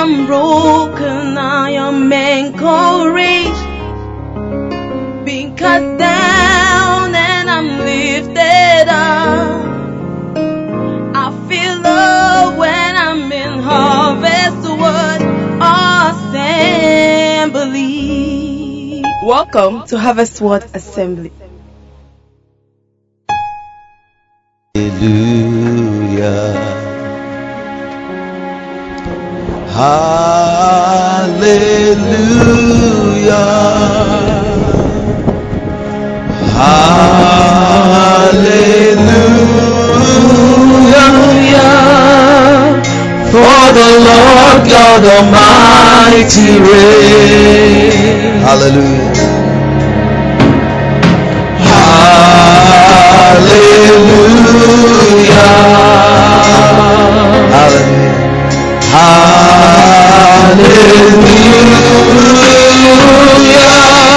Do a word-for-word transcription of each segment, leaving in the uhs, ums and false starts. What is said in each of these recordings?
am broken, I am encouraged, because down and I'm lifted up. I feel love when I'm in Harvest Word Assembly. Welcome to Harvest Word Assembly. Hallelujah. Hallelujah. Hallelujah. For the Lord God Almighty reigns. Hallelujah. Hallelujah. Hallelujah. Hallelujah.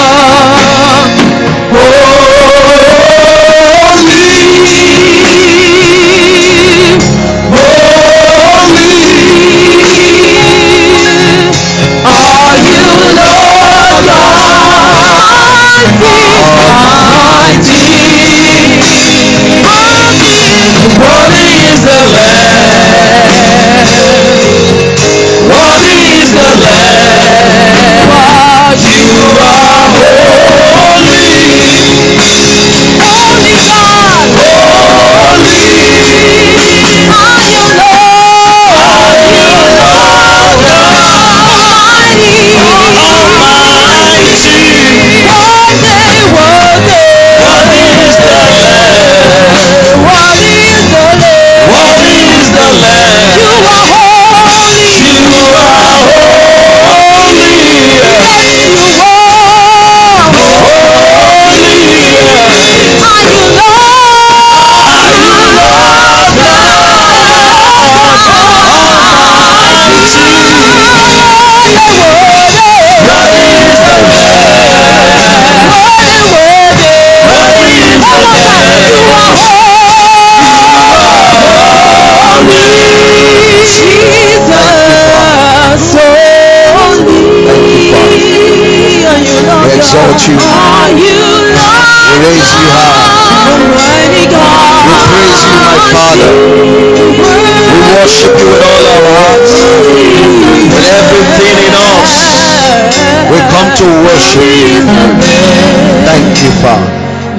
You. We raise you high. We praise you, my Father. We worship you with all our hearts, with everything in us. We come to worship you. Thank you, Father.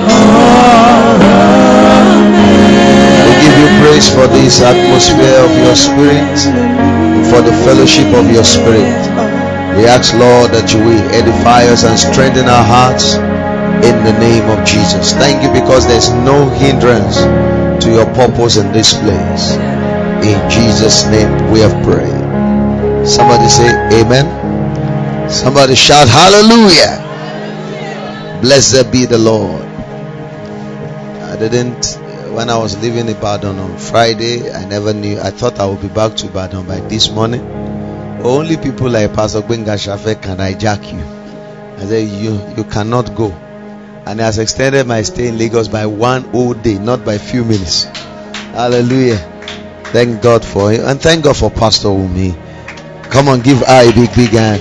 We give you praise for this atmosphere of your Spirit, for the fellowship of your Spirit. We ask, Lord, that you will edify us and strengthen our hearts in the name of Jesus. Thank you, because there's no hindrance to your purpose in this place. In Jesus' name we have prayed. Somebody say amen. Somebody shout hallelujah. Blessed be the Lord. I didn't, when I was leaving Ibadan on Friday, I never knew, I thought I would be back to Ibadan by this morning. Only people like Pastor Gbenga Shafe can hijack you. I said, you, you cannot go. And he has extended my stay in Lagos by one whole day, not by few minutes. Hallelujah. Thank God for him. And thank God for Pastor Wumi. Come on, give her a big, big hand.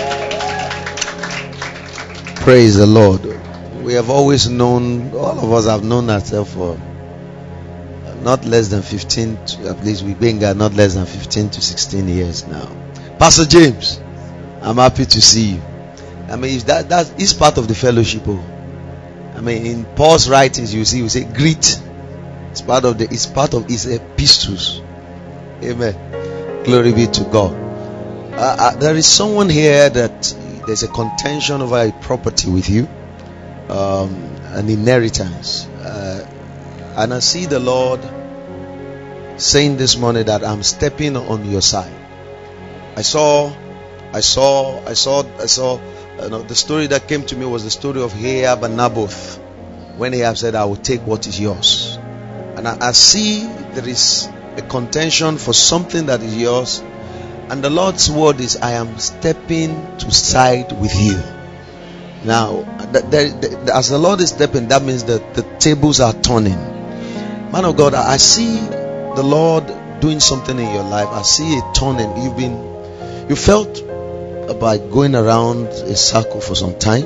Praise the Lord. We have always known, all of us have known ourselves for not less than fifteen, to, at least we Benga, not less than fifteen to sixteen years now. Pastor James, I'm happy to see you. I mean, if that that is part of the fellowship. Oh. I mean, in Paul's writings, you see, we say greet. It's part of the. It's part of his epistles. Amen. Glory be to God. Uh, uh, there is someone here that there's a contention over a property with you, um, an inheritance, uh, and I see the Lord saying this morning that I'm stepping on your side. I saw, I saw, I saw, I saw. You know, the story that came to me was the story of Ahab and Naboth, when Ahab said, "I will take what is yours," and I, I see there is a contention for something that is yours, and the Lord's word is, "I am stepping to side with you." Now, the, the, the, as the Lord is stepping, that means that the tables are turning. Man of God, I, I see the Lord doing something in your life. I see it turning. You've been You felt about going around a circle for some time,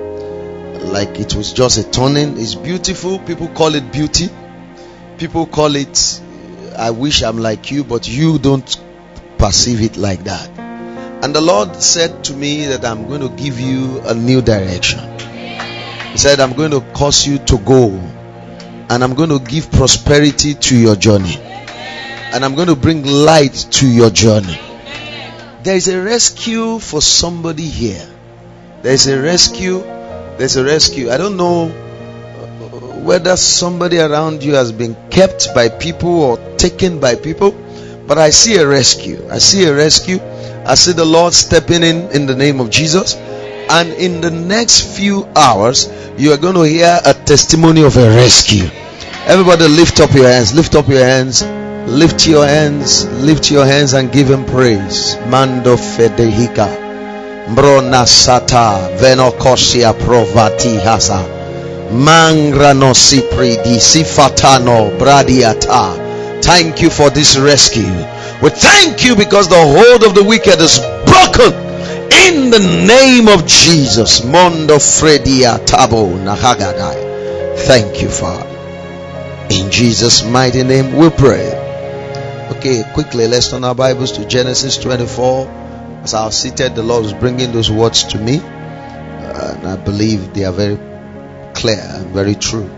like it was just a turning. It's beautiful. People call it beauty. People call it, I wish I'm like you, but you don't perceive it like that. And the Lord said to me that I'm going to give you a new direction. He said, I'm going to cause you to go, and I'm going to give prosperity to your journey, and I'm going to bring light to your journey. There is a rescue for somebody here. There is a rescue. There's a rescue. I don't know whether somebody around you has been kept by people or taken by people, but I see a rescue. I see a rescue. I see the Lord stepping in in the name of Jesus. And in the next few hours, you are going to hear a testimony of a rescue. Everybody lift up your hands. Lift up your hands. Lift your hands. Lift your hands and give him praise. Mando fedehika. Brona sata venokosia provati hasa. Mangrano sipridi sifatano bradiata. Thank you for this rescue. We thank you because the hold of the wicked is broken in the name of Jesus. Mondo fredia tabo nahagadai. Thank you, Father. In Jesus' mighty name we pray. Okay, quickly let's turn our Bibles to Genesis twenty-four. As I was seated, the Lord was bringing those words to me, uh, and I believe they are very clear and very true.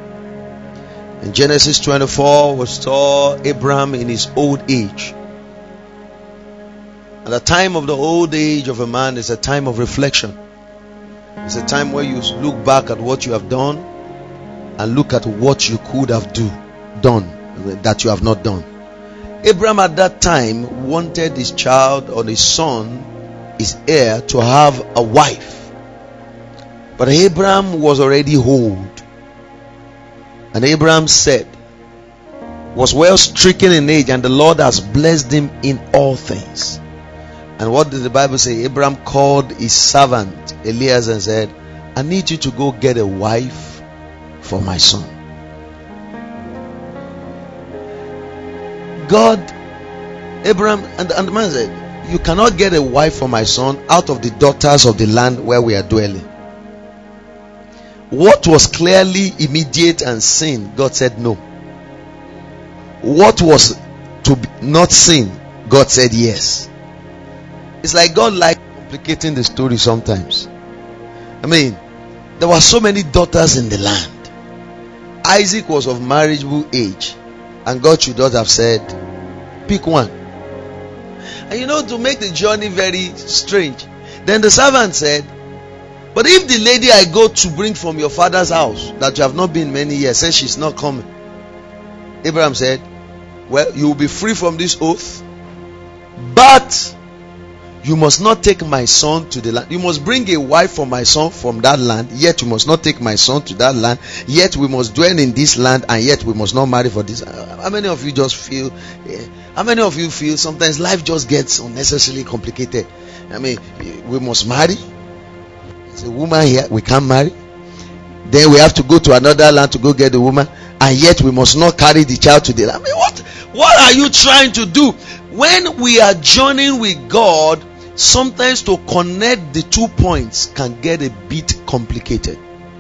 In Genesis twenty-four, we saw Abraham in his old age. And the time of the old age of a man is a time of reflection. It's a time where you look back at what you have done and look at what you could have do done that you have not done. Abraham at that time wanted his child or his son, his heir, to have a wife. But Abraham was already old. And Abraham said, was well stricken in age, and the Lord has blessed him in all things. And what did the Bible say? Abraham called his servant Eliezer and said, I need you to go get a wife for my son. God, Abraham, and, and the man said, you cannot get a wife for my son out of the daughters of the land where we are dwelling. What was clearly immediate and sin, God said no. What was to be not sin, God said yes. It's like God likes complicating the story sometimes. I mean, there were so many daughters in the land. Isaac was of marriageable age, and God should not have said, pick one. And you know, to make the journey very strange, then the servant said, but if the lady I go to bring from your father's house, that you have not been many years, says she's not coming, Abraham said, well, you will be free from this oath, but you must not take my son to the land. You must bring a wife for my son from that land, yet you must not take my son to that land, yet we must dwell in this land, and yet we must not marry for this. How many of you just feel, yeah, how many of you feel sometimes life just gets unnecessarily complicated? I mean, we must marry. There's a woman here, we can't marry. Then we have to go to another land to go get the woman, and yet we must not carry the child to the land. I mean, what, what are you trying to do? When we are journeying with God, sometimes to connect the two points can get a bit complicated.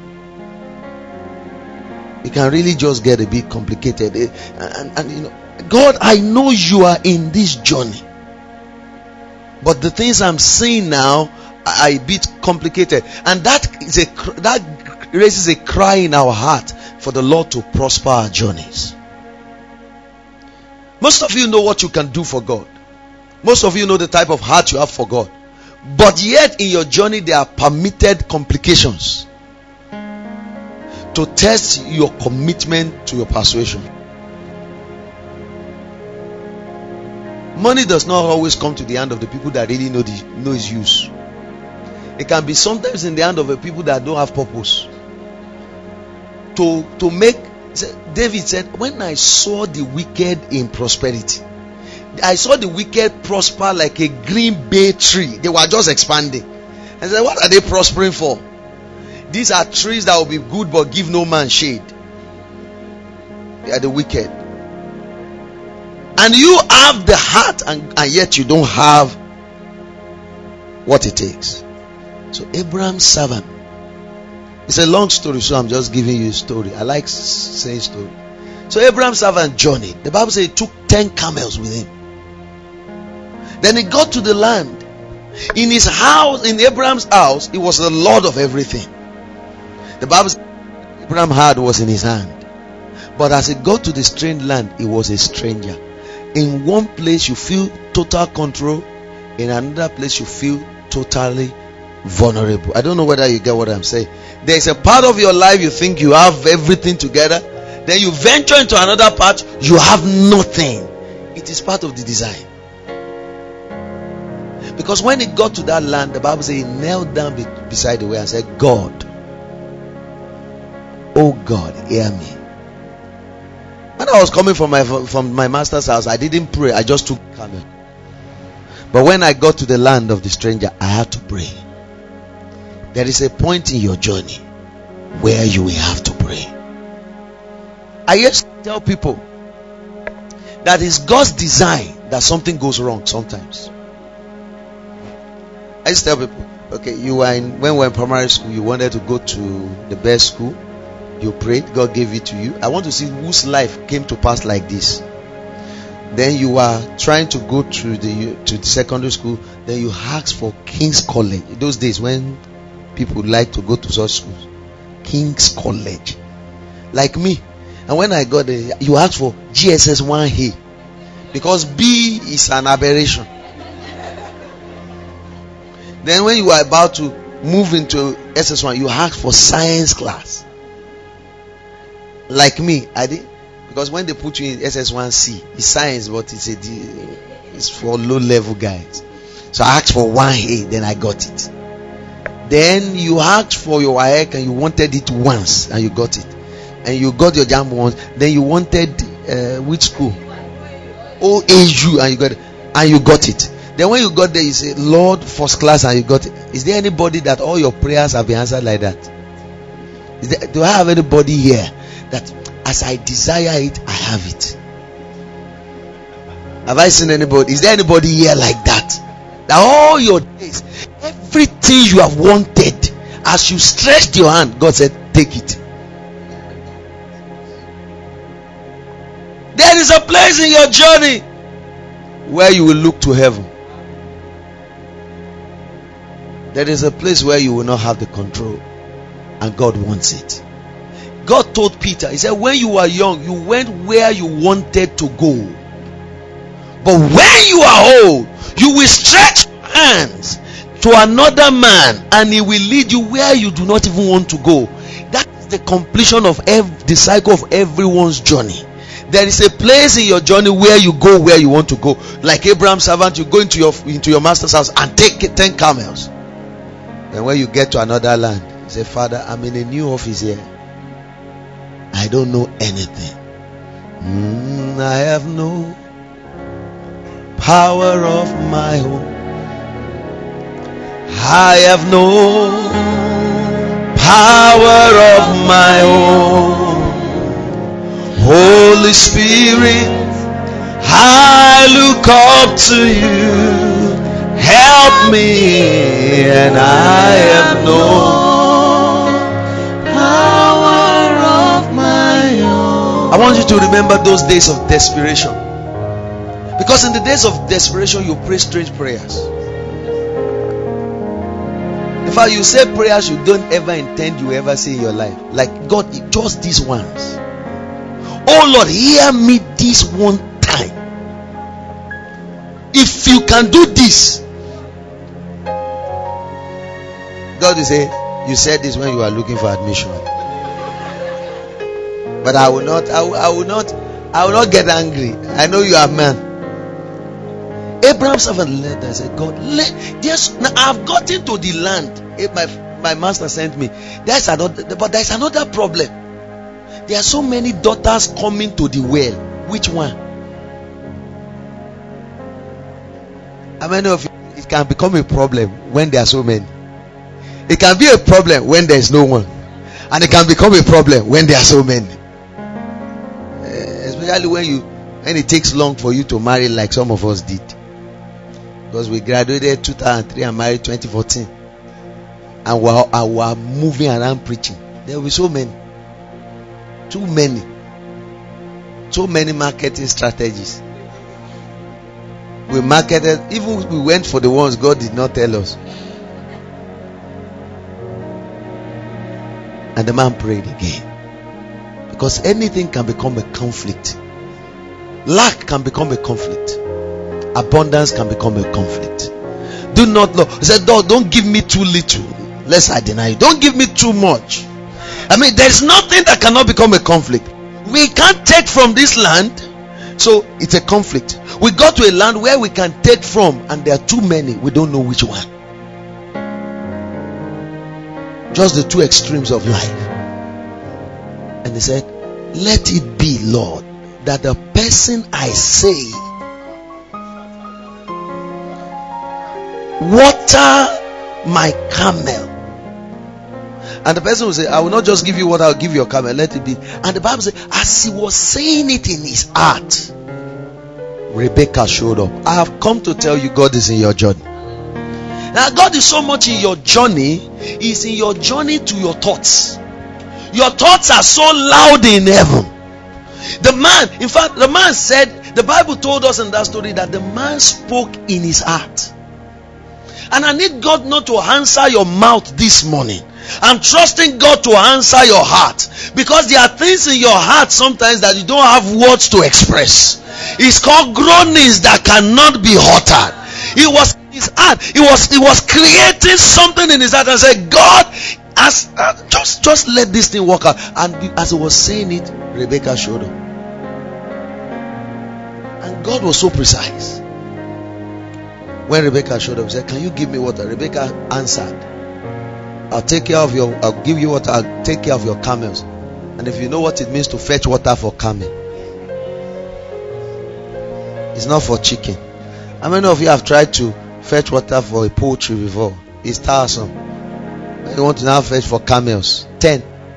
It can really just get a bit complicated. And, and, and you know, God, I know you are in this journey, but the things I'm seeing now are a bit complicated, and that is a that raises a cry in our heart for the Lord to prosper our journeys. Most of you know what you can do for God. Most of you know the type of heart you have for God. But yet in your journey there are permitted complications to test your commitment to your persuasion. Money does not always come to the hand of the people that really know, the, know its use. It can be sometimes in the hand of the people that don't have purpose. To, to make, David said, when I saw the wicked in prosperity, I saw the wicked prosper like a green bay tree. They were just expanding. I said, what are they prospering for? These are trees that will be good but give no man shade. They are the wicked. And you have the heart, and, and yet you don't have what it takes. So Abraham's servant. It's a long story, so I'm just giving you a story. I like saying story. So Abraham's servant journeyed. The Bible says he took ten camels with him. Then he got to the land. In his house, in Abraham's house, he was the Lord of everything. The Bible says Abraham had was in his hand. But as he got to the strange land, he was a stranger. In one place you feel total control. In another place you feel totally vulnerable. I don't know whether you get what I'm saying. There's a part of your life you think you have everything together. Then you venture into another part, you have nothing. It is part of the design. Because when he got to that land, the Bible says he knelt down be- beside the way and said, God, oh God, hear me. When I was coming from my from my master's house, I didn't pray. I just took camel. But when I got to the land of the stranger, I had to pray. There is a point in your journey where you will have to pray. I used to tell people that it's God's design that something goes wrong sometimes. I used to tell people, okay, you were in, when we were in primary school, you wanted to go to the best school. You prayed, God gave it to you. I want to see whose life came to pass like this. Then you are trying to go to the to the secondary school. Then you ask for King's College. In those days when people like to go to such schools, King's College, like me. And when I got there, you ask for G S S one A because B is an aberration. Then when you are about to move into S S one, you ask for science class. Like me, I did, because when they put you in S S one C, it's science, but it's a it's for low level guys. So I asked for one A, then I got it. Then you asked for your W A E C and you wanted it once, and you got it. And you got your JAMB once. Then you wanted uh, which school? O A U, and you got it. And you got it. Then when you got there, you say, Lord, first class, and you got it. Is there anybody that all your prayers have been answered like that? Is there, do I have anybody here that as I desire it, I have it? Have I seen anybody? Is there anybody here like that? That all your days, everything you have wanted, as you stretched your hand, God said, take it. There is a place in your journey where you will look to heaven. There is a place where you will not have the control, and God wants it. God told Peter, he said, when you were young, you went where you wanted to go. But when you are old, you will stretch your hands to another man, and he will lead you where you do not even want to go. That is the completion of every, the cycle of everyone's journey. There is a place in your journey where you go where you want to go. Like Abraham's servant, you go into your into your master's house and take ten camels. And when you get to another land, you say, Father, I'm in a new office here. I don't know anything. Mm, I have no power of my own. I have no power of my own. Holy Spirit, I look up to you. Help me, and I have no power of my own. I want you to remember those days of desperation. Because in the days of desperation, you pray strange prayers. In fact, you say prayers you don't ever intend you ever say in your life. Like, God, just these ones. Oh Lord, hear me this one time. If you can do this, God will say, you said this when you were looking for admission. But I will not, I will, I will not, I will not get angry. I know you are man. Abraham's servant led and said, God, let, yes, now I've gotten to the land. My, my master sent me. There's another, but there's another problem. There are so many daughters coming to the well. Which one? How many of you? It can become a problem when there are so many. It can be a problem when there is no one, and it can become a problem when there are so many. Uh, especially when you when it takes long for you to marry, like some of us did. Because we graduated two thousand three and married twenty fourteen. And we are, and we are moving around preaching. There will be so many. Too many. So many marketing strategies. We marketed, even we went for the ones God did not tell us. And the man prayed again. Because anything can become a conflict. Lack can become a conflict. Abundance can become a conflict. Do not know. He said, don't, don't give me too little, lest I deny you. Don't give me too much. I mean, there's nothing that cannot become a conflict. We can't take from this land, so it's a conflict. We got to a land where we can take from, and there are too many. We don't know which one. Just the two extremes of life. And he said, let it be, Lord, that the person I say, water my camel. And the person will say, I will not just give you water, I'll give you a camel. Let it be. And the Bible says, as he was saying it in his heart, Rebecca showed up. I have come to tell you, God is in your journey. Now, God is so much in your journey, He's in your journey to your thoughts. Your thoughts are so loud in heaven. The man, in fact, the man said, the Bible told us in that story that the man spoke in his heart. And I need God not to answer your mouth this morning. I'm trusting God to answer your heart. Because there are things in your heart sometimes that you don't have words to express. It's called groanings that cannot be uttered. It was his heart. It was, it was creating something in his heart and said, God, as, uh, just, just let this thing work out. And as he was saying it, Rebecca showed up. And God was so precise. When Rebecca showed up, he said, can you give me water? Rebecca answered, I'll take care of your, I'll give you water, I'll take care of your camels. And if you know what it means to fetch water for camel, it's not for chicken. How many of you have tried to fetch water for a poultry before? It's tiresome. You want to now fetch for camels? Ten.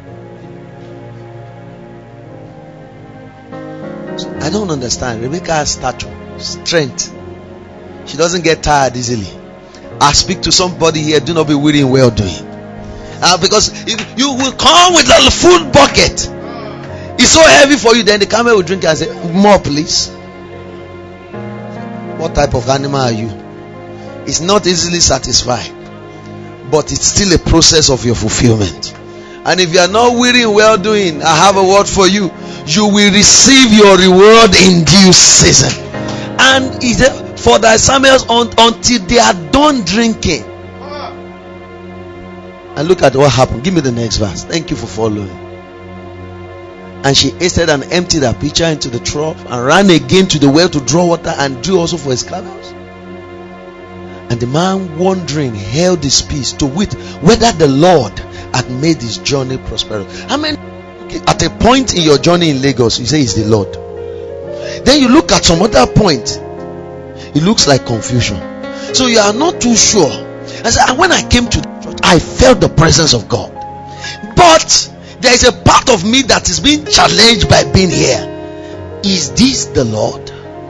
So I don't understand. Rebecca has stature, strength. She doesn't get tired easily. I speak to somebody here, do not be weary in well doing. Uh, because if you will come with a full bucket. It's so heavy for you, then the camel will drink and say, more please. What type of animal are you? It's not easily satisfied, but it's still a process of your fulfillment. And if you are not weary in well doing, I have a word for you. You will receive your reward in due season. And it, for thy Samuels un, until they are done drinking. And look at what happened. Give me the next verse. Thank you for following. And she hasted and emptied her pitcher into the trough and ran again to the well to draw water and drew also for his camels. And the man wondering held his peace to wit whether the Lord had made his journey prosperous. I mean, at a point in your journey in Lagos, you say it's the Lord. Then you look at some other point, it looks like confusion. So you are not too sure. I said, and when I came to the church, I felt the presence of God. But there is a part of me that is being challenged by being here. Is this the Lord?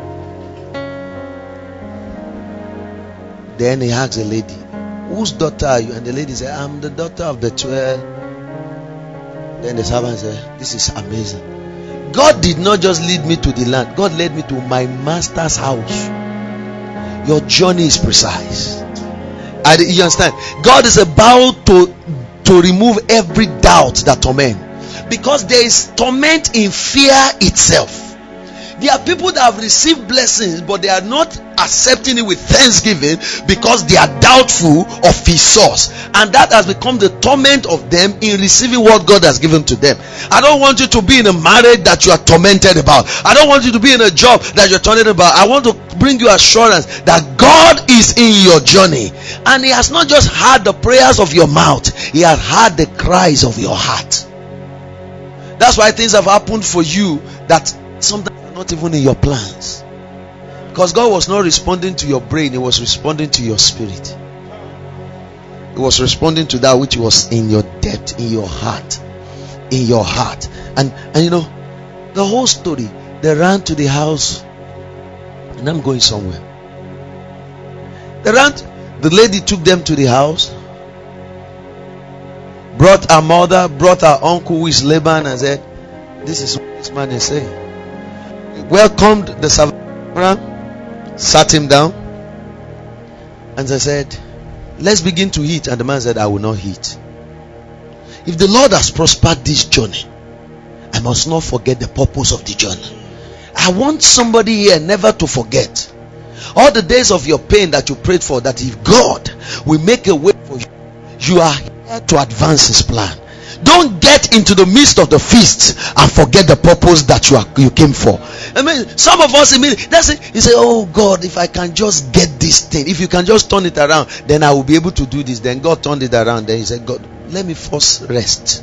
Then he asked the lady, whose daughter are you? And the lady said, I'm the daughter of Bethuel. Then the servant said, this is amazing. God did not just lead me to the land. God led me to my master's house. Your journey is precise. I, you understand? God is about to, to remove every doubt that torment. Because there is torment in fear itself. There are people that have received blessings, but they are not accepting it with thanksgiving because they are doubtful of his source. And that has become the torment of them in receiving what God has given to them. I don't want you to be in a marriage that you are tormented about. I don't want you to be in a job that you're tormented about. I want to bring you assurance that God is in your journey. And he has not just heard the prayers of your mouth. He has heard the cries of your heart. That's why things have happened for you that sometimes not even in your plans, because God was not responding to your brain, he was responding to your spirit. He was responding to that which was in your depth, in your heart, in your heart. And and you know, the whole story, they ran to the house, and I'm going somewhere. The, ran, the lady took them to the house, brought her mother, brought her uncle who is Laban, and said, this is what this man is saying. Welcomed the servant, sat him down, and they said, let's begin to eat. And the man said, I will not eat. If the Lord has prospered this journey, I must not forget the purpose of the journey. I want somebody here never to forget all the days of your pain that you prayed for, that if God will make a way for you, you are here to advance his plan. Don't get into the midst of the feast and forget the purpose that you are you came for. I mean, some of us immediately, that's it. You say, oh God, if I can just get this thing, if you can just turn it around, then I will be able to do this. Then God turned it around. Then he said, God, let me first rest.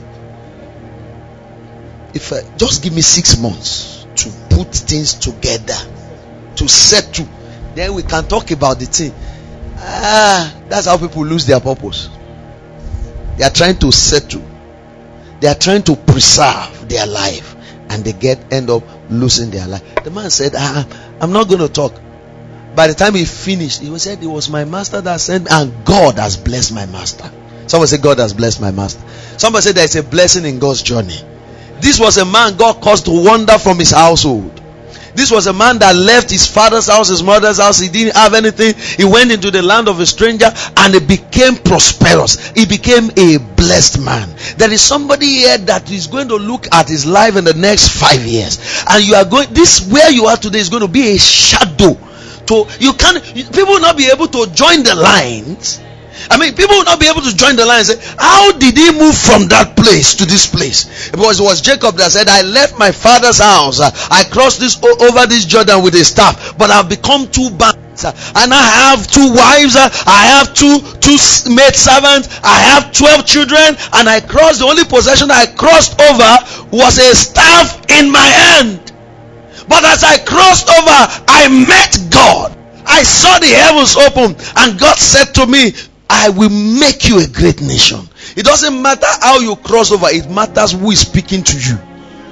If I, just give me six months to put things together, to settle, then we can talk about the thing. Ah, that's how people lose their purpose. They are trying to settle. They are trying to preserve their life, and they get end up losing their life. The man said, ah, I'm not going to talk. By the time he finished, he said, it was my master that sent me, and God has blessed my master. Someone said, God has blessed my master. Somebody said, there is a blessing in God's journey. This was a man God caused to wander from his household. This was a man that left his father's house, his mother's house. He didn't have anything. He went into the land of a stranger, and he became prosperous. He became a blessed man. There is somebody here that is going to look at his life in the next five years, and you are going, this where you are today is going to be a shadow. To you can people will not be able to join the lines. I mean, people will not be able to join the line and say, how did he move from that place to this place? Because it was Jacob that said, I left my father's house. I crossed this over this Jordan with a staff, but I've become two bands. And I have two wives. I have two two maid servants. I have twelve children. And I crossed, the only possession I crossed over was a staff in my hand. But as I crossed over, I met God. I saw the heavens open, and God said to me, I will make you a great nation. It doesn't matter how you cross over, it matters who is speaking to you.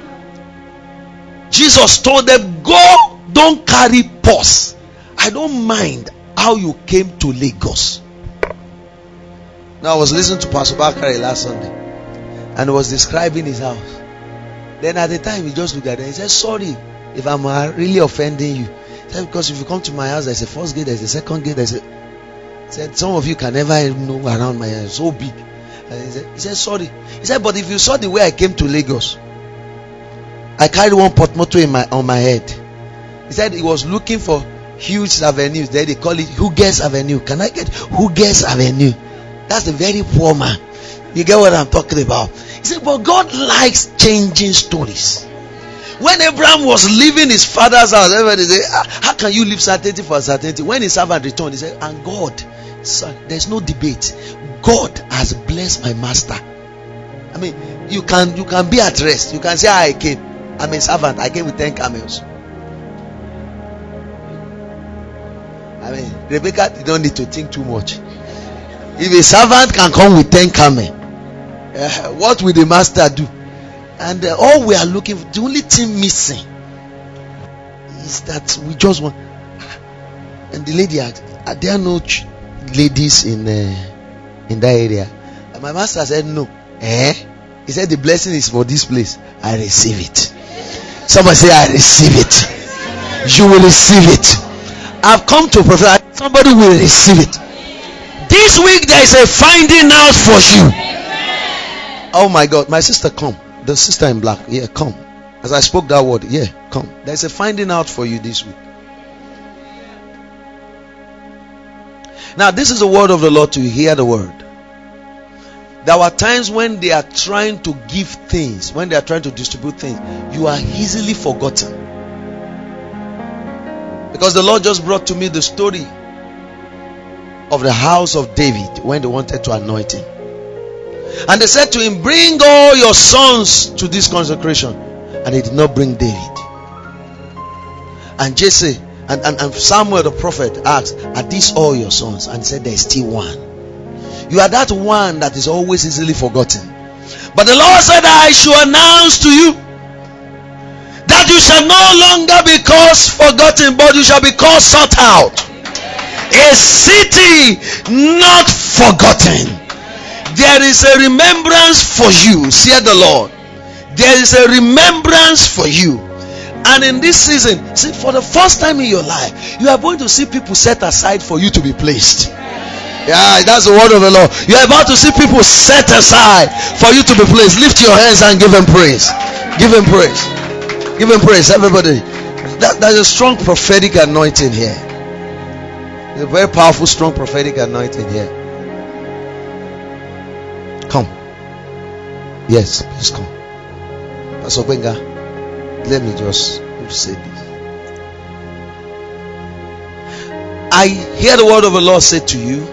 Jesus told them, go, don't carry purse. I don't mind how you came to Lagos. Now I was listening to Pastor Bakari last Sunday, and he was describing his house. Then at the time he just looked at it and he said, sorry if I'm really offending you. He said, because if you come to my house, there's a first gate, there's a second gate, there's a said, some of you can never know around my house, so big. And he said, he said, sorry. He said, but if you saw the way I came to Lagos, I carried one portmanteau in my on my head. He said he was looking for huge avenues. There they call it Hughes Avenue. Can I get Hughes Avenue? That's a very poor man. You get what I'm talking about? He said, but God likes changing stories. When Abraham was leaving his father's house, everybody said, how can you leave certainty for certainty? When his servant returned, he said, and God, son, there's no debate. God has blessed my master. I mean, you can you can be at rest. You can say, I came. I'm a servant. I came with ten camels. I mean, Rebecca, you don't need to think too much. If a servant can come with ten camels, uh, what will the master do? And uh, all we are looking for, the only thing missing is that we just want. And the lady asked, are there no ch- ladies in uh, in that area? And my master said, no. Eh? He said, the blessing is for this place. I receive it. Somebody say, I receive it. You will receive it. I've come to prophesy. Somebody will receive it. This week there is a finding out for you. Oh my God, my sister, come. The sister in black, yeah, come. As I spoke that word, yeah, come. There's a finding out for you this week. Now, this is the word of the Lord to hear the word. There are times when they are trying to give things, when they are trying to distribute things, you are easily forgotten. Because the Lord just brought to me the story of the house of David when they wanted to anoint him. And they said to him, bring all your sons to this consecration. And he did not bring David. And Jesse and, and, and Samuel the prophet asked, are these all your sons? And he said, there is still one. You are that one that is always easily forgotten. But the Lord said, I should announce to you that you shall no longer be called forgotten, but you shall be called sought out. A city not forgotten. There is a remembrance for you, said the Lord. There is a remembrance for you. And in this season, see, for the first time in your life, you are going to see people set aside for you to be placed. Yeah, that's the word of the Lord. You are about to see people set aside for you to be placed. Lift your hands and give him praise. Give him praise. Give him praise, everybody. That, there's a strong prophetic anointing here. There's a very powerful, strong prophetic anointing here. Come. Yes, please come. Pastor Benga, let me just say this. I hear the word of the Lord say to you,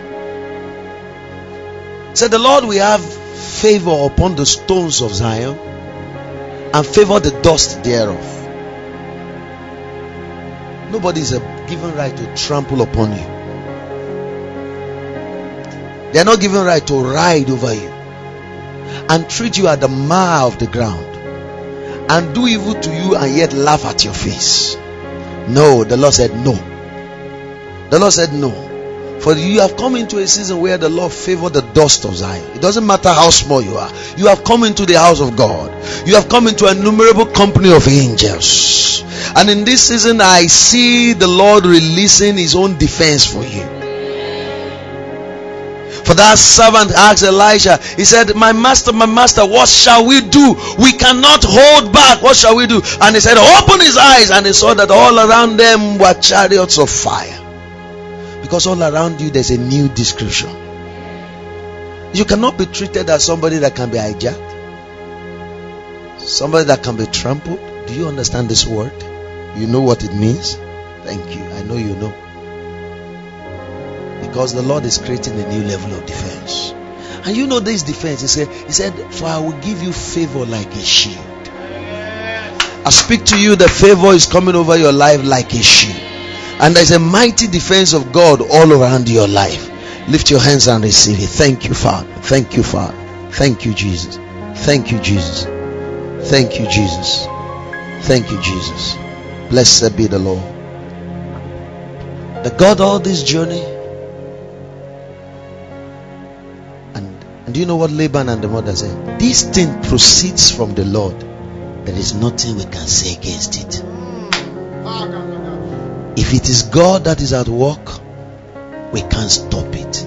said the Lord will have favor upon the stones of Zion and favor the dust thereof. Nobody is given right to trample upon you. They are not given right to ride over you and treat you at the mire of the ground and do evil to you and yet laugh at your face. No, the Lord said no. The Lord said no. For you have come into a season where the Lord favored the dust of Zion. It doesn't matter how small you are. You have come into the house of God. You have come into an innumerable company of angels. And in this season, I see the Lord releasing his own defense for you. For that servant asked Elisha, he said, my master, my master, what shall we do? We cannot hold back. What shall we do? And he said, open his eyes. And he saw that all around them were chariots of fire. Because all around you there's a new description. You cannot be treated as somebody that can be hijacked, somebody that can be trampled. Do you understand this word? You know what it means? Thank you. I know you know. Because the Lord is creating a new level of defense. And you know this defense. He said, He said, for I will give you favor like a shield. I speak to you, the favor is coming over your life like a shield. And there's a mighty defense of God all around your life. Lift your hands and receive it. Thank you, Father. Thank you, Father. Thank you, Jesus. Thank you, Jesus. Thank you, Jesus. Thank you, Jesus. Blessed be the Lord. The God all this journey. And, and do you know what Laban and the mother said? This thing proceeds from the Lord. There is nothing we can say against it. If it is God that is at work, we can't stop it.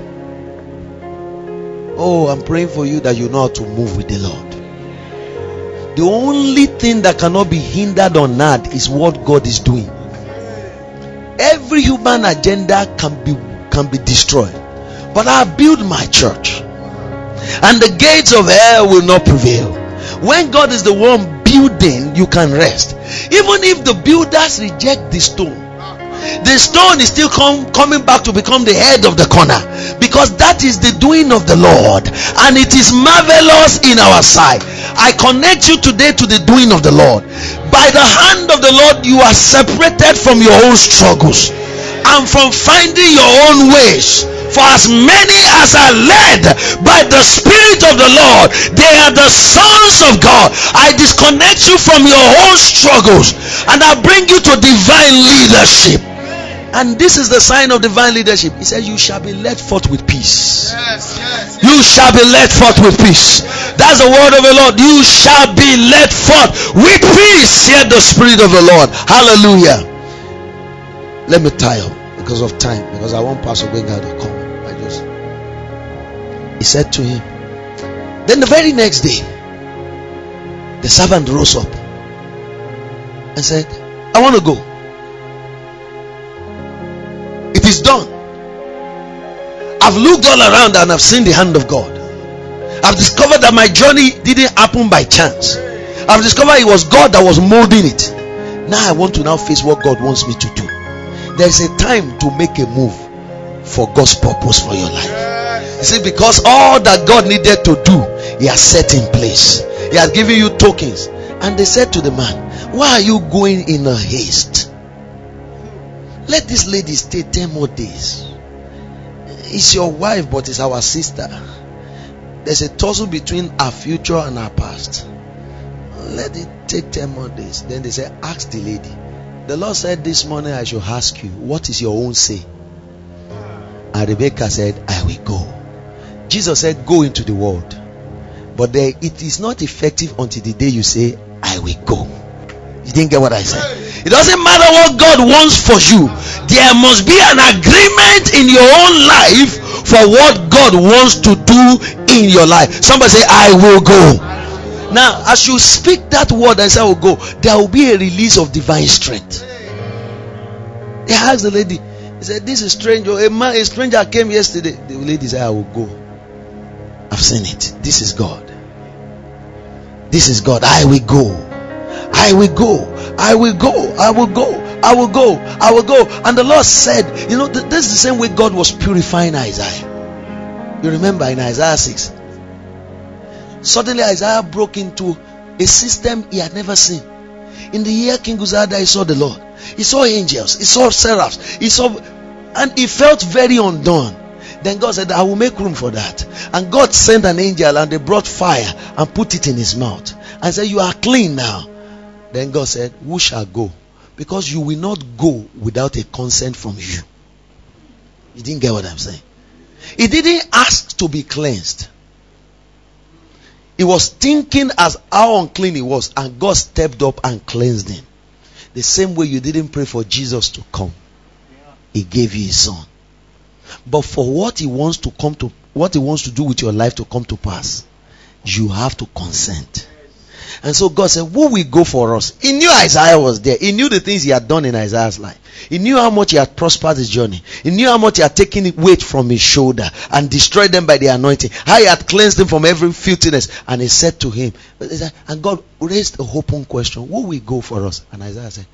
Oh, I'm praying for you that you know how to move with the Lord. The only thing that cannot be hindered on earth is what God is doing. Every human agenda can be can be destroyed, but I build my church, and the gates of hell will not prevail. When God is the one building, you can rest. Even if the builders reject the stone, the stone is still come, coming back to become the head of the corner, because that is the doing of the Lord, and it is marvelous in our sight. I connect you today to the doing of the Lord. By the hand of the Lord, you are separated from your own struggles and from finding your own ways. For as many as are led by the Spirit of the Lord, they are the sons of God. I disconnect you from your own struggles and I bring you to divine leadership. And this is the sign of divine leadership. He said, you shall be led forth with peace. Yes, yes, yes. You shall be led forth with peace. That's the word of the Lord. You shall be led forth with peace, said the Spirit of the Lord. Hallelujah. Let me tie up because of time, because I want Pastor Benga to come. I just he said to him. Then the very next day, the servant rose up and said, I want to go. It is done. I've looked all around and I've seen the hand of God. I've discovered that my journey didn't happen by chance. I've discovered it was God that was molding it. Now I want to now face what God wants me to do. There's a time to make a move for God's purpose for your life. You see, because all that God needed to do, He has set in place. He has given you tokens. And they said to the man, why are you going in a haste? Let this lady stay ten more days. It's your wife, but it's our sister. There's a tussle between our future and our past. Let it take ten more days. Then they said, ask the lady. The Lord said this morning I should ask you, what is your own say? And Rebecca said, I will go. Jesus said, go into the world. But there, it is not effective until the day you say, I will go. You didn't get what I said? It doesn't matter what God wants for you. There must be an agreement in your own life for what God wants to do in your life. Somebody say, I will go. Now, as you speak that word and say, I will go, there will be a release of divine strength. They asked the lady, he said, this is strange. A man, a stranger came yesterday. The lady said, I will go. I've seen it. This is God. This is God. I will go. I will go. I will go. I will go. I will go. I will go. And the Lord said, you know, th- this is the same way God was purifying Isaiah. You remember in Isaiah six. Suddenly Isaiah broke into a system he had never seen. In the year King Uzziah died, he saw the Lord. He saw angels. He saw seraphs. He saw, and he felt very undone. Then God said, I will make room for that. And God sent an angel and they brought fire and put it in his mouth and said, you are clean now. Then God said, who shall go? Because you will not go without a consent from you. You didn't get what I'm saying? He didn't ask to be cleansed. He was thinking as how unclean he was, and God stepped up and cleansed him. The same way you didn't pray for Jesus to come. He gave you his son. But for what he wants to come to, what he wants to do with your life to come to pass, you have to consent. And so God said, who will go for us? He knew Isaiah was there. He knew the things he had done in Isaiah's life. He knew how much he had prospered his journey. He knew how much he had taken weight from his shoulder and destroyed them by the anointing. How he had cleansed them from every filthiness. And he said to him, and God raised a open question, who will go for us? And Isaiah said,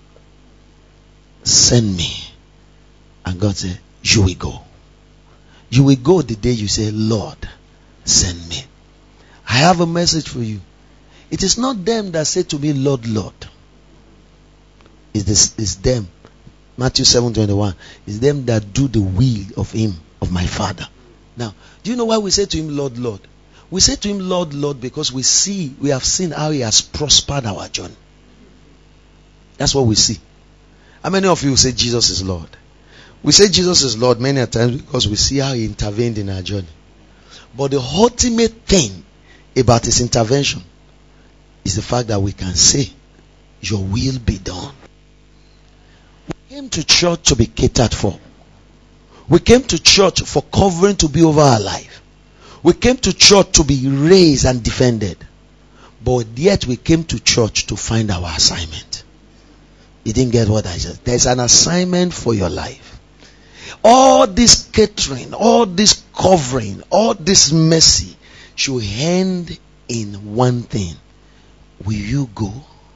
send me. And God said, you will go. You will go the day you say, Lord, send me. I have a message for you. It is not them that say to me, Lord, Lord. It's, this, it's them. Matthew seven twenty-one. It's them that do the will of him, of my Father. Now, do you know why we say to him, Lord, Lord? We say to him, Lord, Lord, because we see, we have seen how he has prospered our journey. That's what we see. How many of you say Jesus is Lord? We say Jesus is Lord many times because we see how he intervened in our journey. But the ultimate thing about his intervention is the fact that we can say, your will be done. We came to church to be catered for. We came to church for covering to be over our life. We came to church to be raised and defended. But yet we came to church to find our assignment. You didn't get what I said. There's an assignment for your life. All this catering, all this covering, all this mercy should end in one thing. Will you go?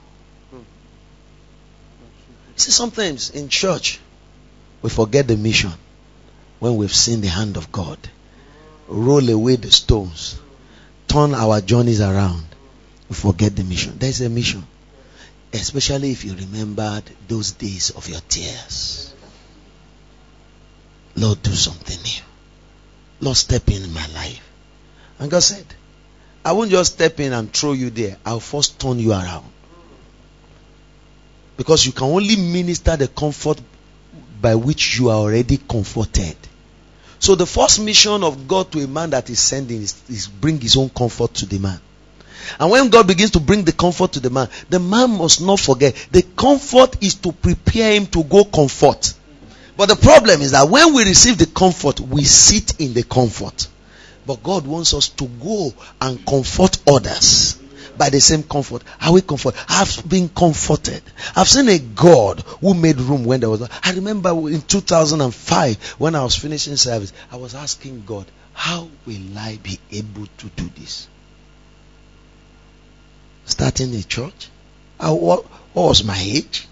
See, sometimes in church we forget the mission when we've seen the hand of God roll away the stones, turn our journeys around. We forget the mission. There's a mission, especially if you remembered those days of your tears. Lord, do something new. Lord, step in, in my life. And God said, I won't just step in and throw you there. I'll first turn you around. Because you can only minister the comfort by which you are already comforted. So the first mission of God to a man that is sending is, is bring his own comfort to the man. And when God begins to bring the comfort to the man, the man must not forget, the comfort is to prepare him to go comfort. But the problem is that when we receive the comfort, we sit in the comfort. But God wants us to go and comfort others by the same comfort. Are we comforted? I've been comforted. I've seen a God who made room when there was. I remember in two thousand five when I was finishing service, I was asking God, how will I be able to do this? Starting a church? I, what, what was my age?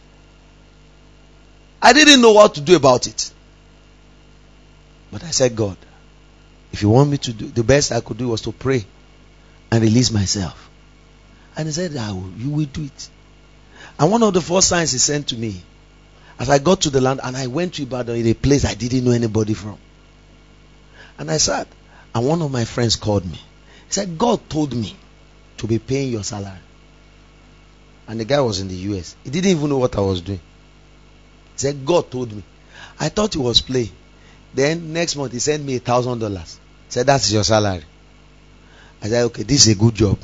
I didn't know what to do about it. But I said, God, if you want me to do, the best I could do was to pray and release myself. And he said, I will, you will do it. And one of the first signs he sent to me, as I got to the land and I went to Ibadan in a place I didn't know anybody from. And I sat, and one of my friends called me. He said, God told me to be paying your salary. And the guy was in the U S. He didn't even know what I was doing. He said, God told me. I thought he was playing. Then next month he sent me a thousand dollars. Said, that's your salary. I said, okay, this is a good job.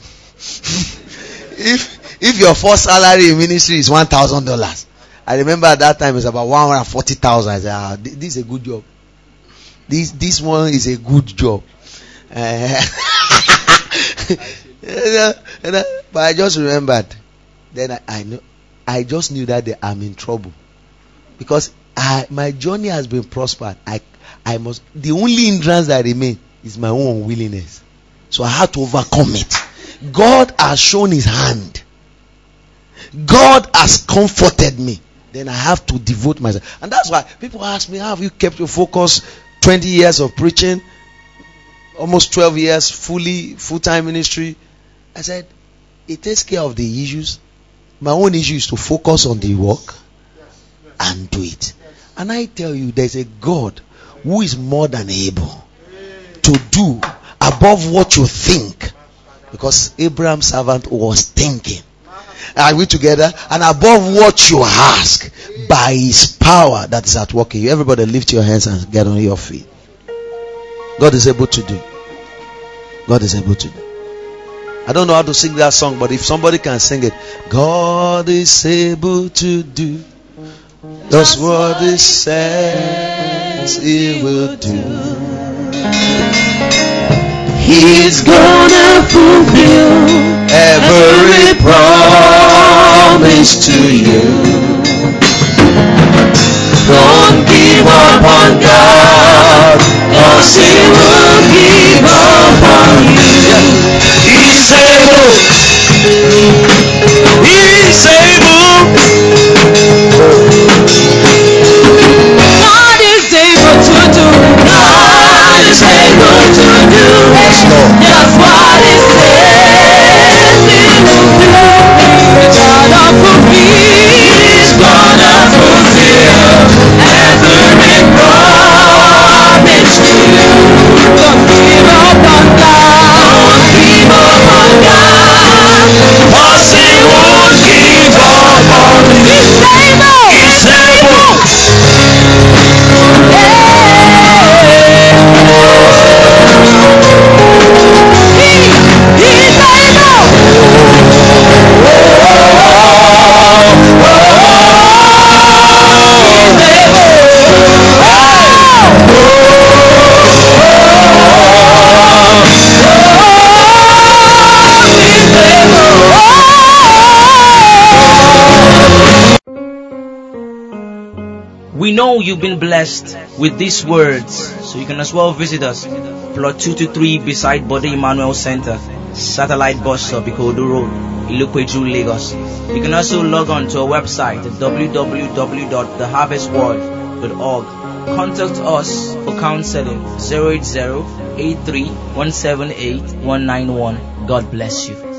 if if your first salary in ministry is one thousand dollars, I remember at that time it was about one hundred forty thousand. I said, ah, this is a good job. This this one is a good job. Uh, but I just remembered. Then I, I know I just knew that they, I'm in trouble. Because I, my journey has been prospered. I I must the only hindrance that remains is my own unwillingness. So I had to overcome it. God has shown his hand. God has comforted me. Then I have to devote myself. And that's why people ask me, how have you kept your focus? twenty years of preaching, almost twelve years fully full-time ministry. I said, it takes care of the issues. My own issue is to focus on the work and do it. And I tell you, there's a God who is more than able to do above what you think. Because Abraham's servant was thinking. Are we together? And above what you ask, by his power that is at work in you. Everybody lift your hands and get on your feet. God is able to do. God is able to do. I don't know how to sing that song, but if somebody can sing it. God is able to do just what he says he will do. He's gonna fulfill every promise to you. Don't give up on God, cause he will give up on you. He's able. He's able. God is able to do. God is able to do. Just what he says he will do. He's gonna fulfill. He's gonna fulfill every promise to you. Don't give up on God. Don't give up on God. Cause he won't give up on you. He's able. He's able. We know you've been blessed with these words, so you can as well visit us, plot two two three beside Bode Emmanuel Center, Satellite Bus Stop, Ikodu Road, Ilupeju, Lagos. You can also log on to our website at w w w dot the harvest world dot org. Contact us for counseling zero eight zero, eight three one seven eight one nine one. God bless you.